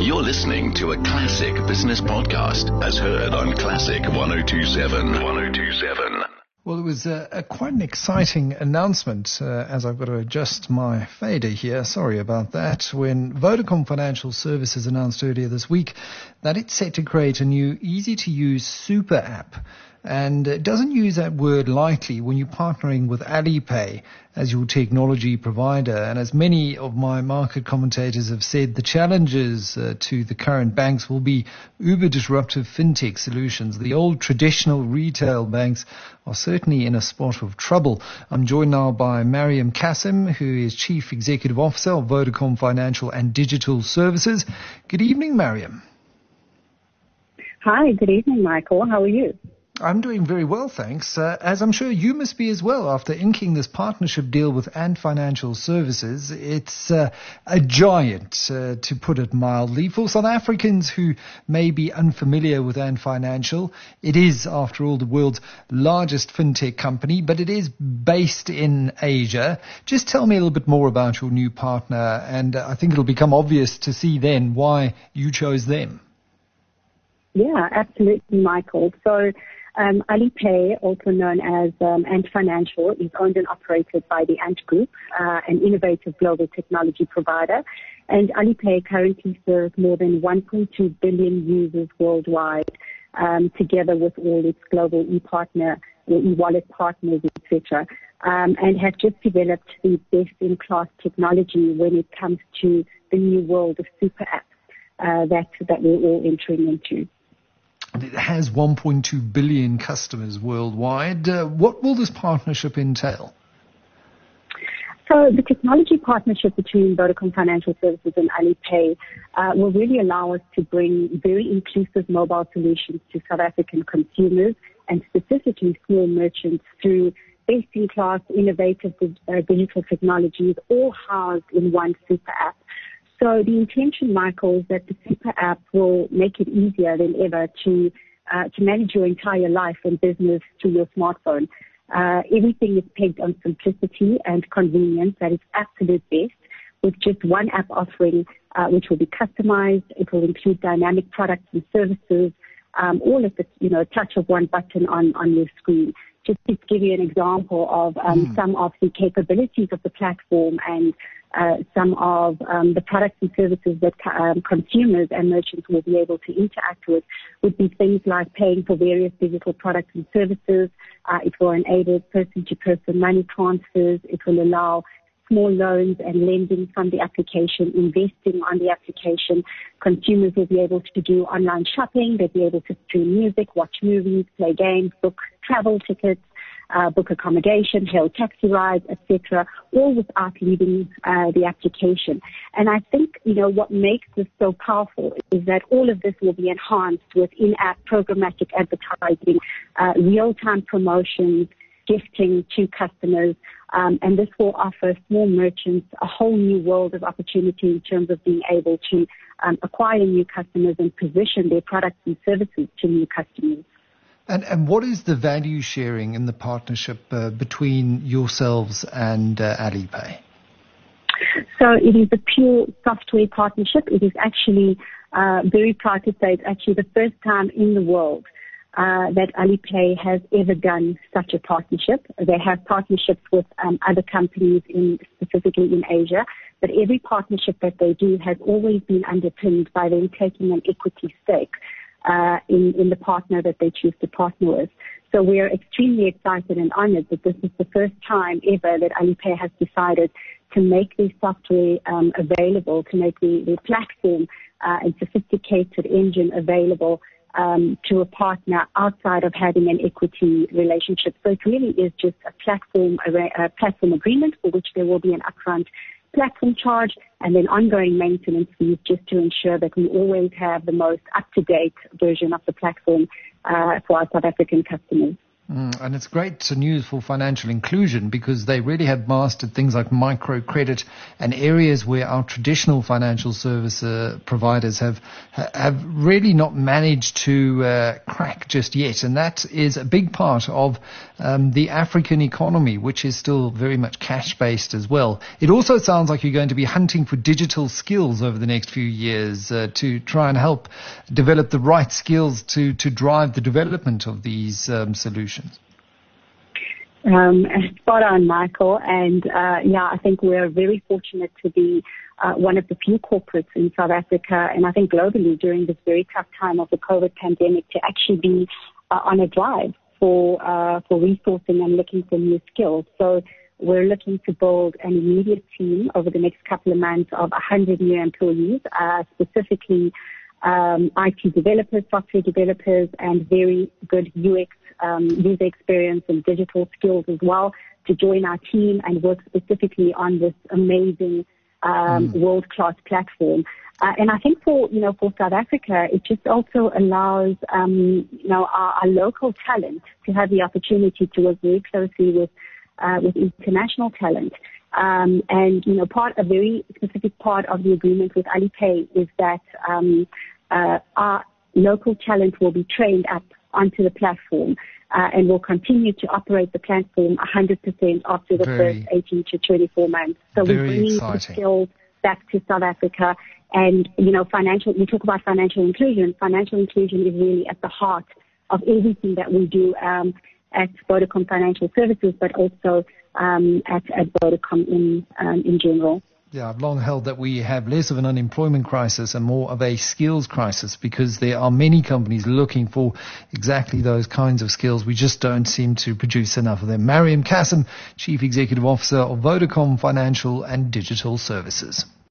You're listening to a classic business podcast as heard on Classic 102.7. 102.7. Well, it was quite an exciting announcement, as I've got to adjust my fader here. Sorry about that. When Vodacom Financial Services announced earlier this week that it's set to create a new easy-to-use super app. And it doesn't use that word lightly when you're partnering with Alipay as your technology provider. And as many of my market commentators have said, the challenges to the current banks will be uber disruptive fintech solutions. The old traditional retail banks are certainly in a spot of trouble. I'm joined now by Mariam Kassim, who is Chief Executive Officer of Vodacom Financial and Digital Services. Good evening, Mariam. Hi, good evening, Michael. How are you? I'm doing very well, thanks. As I'm sure you must be as well after inking this partnership deal with Ant Financial Services. It's a giant, to put it mildly. For South Africans who may be unfamiliar with Ant Financial, it is, after all, the world's largest fintech company, but it is based in Asia. Just tell me a little bit more about your new partner, and I think it'll become obvious to see then why you chose them. Yeah, absolutely, Michael. So Alipay, also known as Ant Financial, is owned and operated by the Ant Group, an innovative global technology provider. And Alipay currently serves more than 1.2 billion users worldwide, together with all its global e-partner, e-wallet partners, etc. And has just developed the best-in-class technology when it comes to the new world of super apps that we're all entering into. It has 1.2 billion customers worldwide. What will this partnership entail? So the technology partnership between Vodacom Financial Services and Alipay will really allow us to bring very inclusive mobile solutions to South African consumers and specifically small merchants through best-in-class innovative digital technologies, all housed in one super app. So the intention, Michael, is that the super app will make it easier than ever to manage your entire life and business through your smartphone. Everything is pegged on simplicity and convenience at its absolute best, with just one app offering, which will be customized. It will include dynamic products and services, all at the touch of one button on your screen. Just to give you an example of some of the capabilities of the platform and some of the products and services that consumers and merchants will be able to interact with would be things like paying for various digital products and services. It will enable person-to-person money transfers. It will allow small loans and lending from the application, investing on the application. Consumers will be able to do online shopping. They'll be able to stream music, watch movies, play games, book travel tickets, book accommodation, hail taxi rides, etc., all without leaving the application. And I think, what makes this so powerful is that all of this will be enhanced with in-app programmatic advertising, real-time promotions, gifting to customers, and this will offer small merchants a whole new world of opportunity in terms of being able to acquire new customers and position their products and services to new customers. And what is the value sharing in the partnership between yourselves and Alipay? So it is a pure software partnership. It is actually very proud to say it's actually the first time in the world that Alipay has ever done such a partnership. They have partnerships with other companies, specifically in Asia, but every partnership that they do has always been underpinned by them taking an equity stake in the partner that they choose to partner with. So we are extremely excited and honored that this is the first time ever that Alipay has decided to make their software available, to make the platform and sophisticated engine available to a partner outside of having an equity relationship. So it really is just a platform agreement for which there will be an upfront platform charge and then ongoing maintenance fees just to ensure that we always have the most up-to-date version of the platform for our South African customers. And it's great news for financial inclusion because they really have mastered things like microcredit and areas where our traditional financial service providers have really not managed to crack just yet. And that is a big part of the African economy, which is still very much cash-based as well. It also sounds like you're going to be hunting for digital skills over the next few years to try and help develop the right skills to drive the development of these solutions. Spot on, Michael. And I think we're very fortunate to be one of the few corporates in South Africa, and I think globally during this very tough time of the COVID pandemic, to actually be on a drive for resourcing and looking for new skills. So we're looking to build an immediate team over the next couple of months of 100 new employees, specifically IT developers, software developers, and very good UX user experience and digital skills as well, to join our team and work specifically on this amazing world-class platform. And I think for South Africa, it just also allows our local talent to have the opportunity to work very closely with international talent. And a very specific part of the agreement with Alipay is that our local talent will be trained up onto the platform and will continue to operate the platform 100% after the first 18 to 24 months. So we're bringing the skills back to South Africa. And, you talk about financial inclusion. Financial inclusion is really at the heart of everything that we do at Vodacom Financial Services, but also at Vodacom in general. Yeah, I've long held that we have less of an unemployment crisis and more of a skills crisis because there are many companies looking for exactly those kinds of skills. We just don't seem to produce enough of them. Mariam Kassem, Chief Executive Officer of Vodacom Financial and Digital Services.